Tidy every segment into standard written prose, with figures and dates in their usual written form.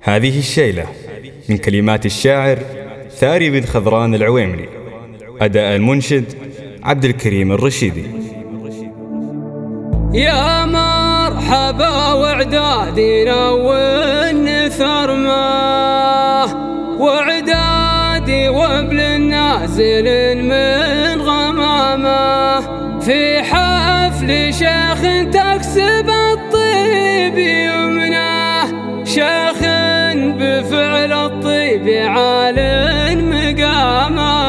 هذه الشيلة من كلمات الشاعر ثاري بن خضران العويمري، أداء المنشد عبد الكريم الرشيدي. يا مرحبا وعدادنا والنثر ما وعدادي وابل النازل من غمامه في حفل شيخ تكسب الطيب يمناه، شيخ بفعل الطيب عال مقامه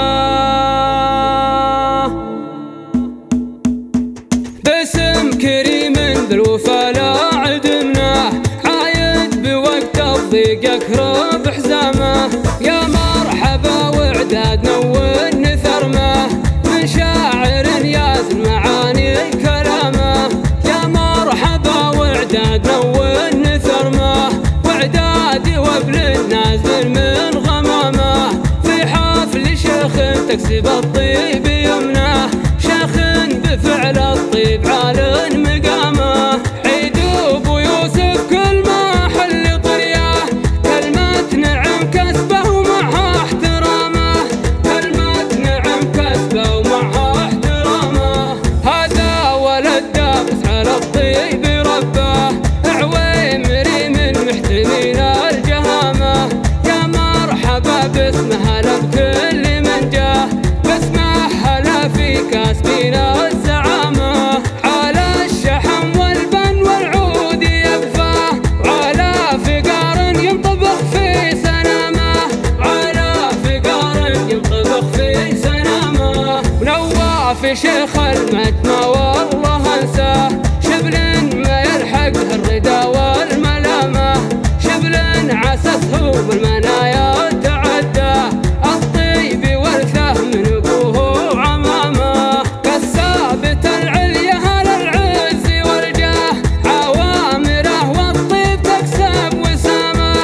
باسم كريم ذو الوفا لا عدمناه، عايد بوقت الضيق اكرب حزامه. يا مرحبا وعدادنا والنثر ما من شاعر يازن معاني كلامه. يا مرحبا وعدادنا والنثر ما وعدادي وابل النازل من غمامه في حفل شيخ تكسب الطيب يمناه، شيخ بفعل الطيب عال مقامه. عيد ابو يوسف كل ما حل طرياه، كلمات نعم كسبه ومعها احترامه، كلمات نعم كسبه ومعها احترامه. هذا ولد دابس على الطيب رباه، عويمري من محتمين الجهامه. يا مرحبا باسمه هلا بكل من جاه، باسمه هلا في كاسبين الزعامه. على الشحم والبن والعود يبفاه، وعلى فقار ينطبخ في سنامه، وعلى فقار ينطبخ في سنامه. ونواف شيخ المجمع والله انساه، شبل ما يلحقه الردى والملامه، شبل عسسه بالمنايا تعداه، الطيب ورثه من ابوه وعمامه. كالثابت العليا للعز والجاه، عوامره والطيب تكسب وسامه،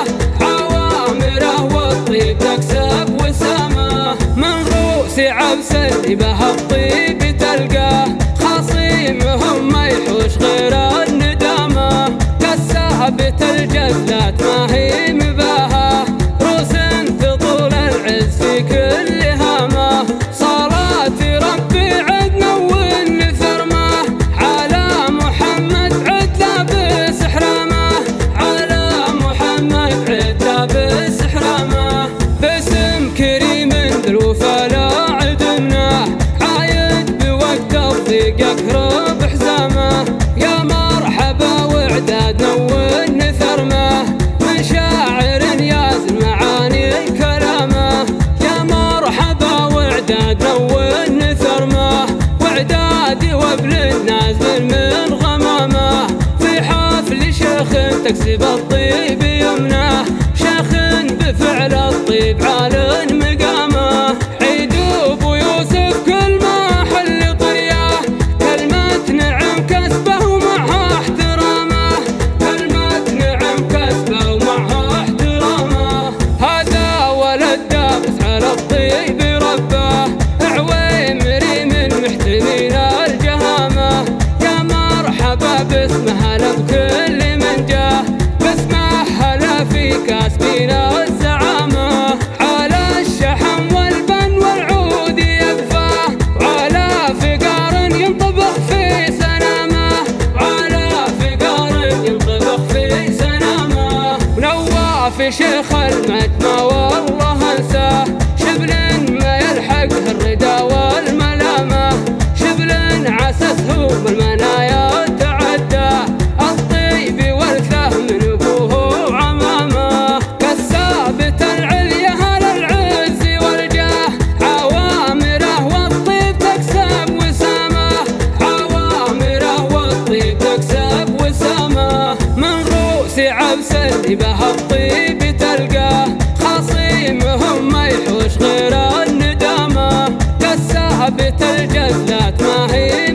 عوامره والطيب تكسب وسامه. من رؤوس عبس اللي به الطيب تلقاه، خصيمهم ما يحوش غير الندامه. كالثابت الجزلات ما هي مباهاه، روس تطول العز في كل هامه. صلاة ربي عدنا والنثر ما على محمد عد لابس حرامه، على محمد عد لابس حرامه. باسم كريم ذو الوفا لا عدمناه، عايد بوقت الضيق اكرب حزامه. يا مرحبا وعدادنا والنثر ما من شاعر يازن معاني كلامه. يا مرحبا وعدادنا والنثر ما وعدادي وابل النازل من غمامه في حفل شيخ تكسب الطيب يمناه، شيخ بفعل الطيب عال مقامه. عيد ابو يوسف كل ما حل طرياه، كلمات نعم كسبه ومعها احترامه، كلمات نعم كسبه ومعها احترامه. هذا ولد دابس على الطيب رباه، عويمري من محتمين الجهامه. يا مرحبا باسمه هلا بكل من جاه، باسمه هلا في كاسبين الزعامه. على الشحم والبن والعود يبفاه، وعلى فقار ينطبخ في سنامه، وعلى فقار ينطبخ في سنامه. ونواف شيخ المجمع والله انساه، شبل ما يلحقه الردى والملامه، شبل عسسه بالمنايا تعداه، الطيب ورثه من ابوه وعمامه. كالثابت العليا للعز والجاه، عوامره والطيب تكسب وسامه، عوامره والطيب تكسب وسامه. من رؤوس عبس اللي به الطيب تلقاه، خصيمهم ما يحوش غير الندامه. كالثابت الجزلات ما هي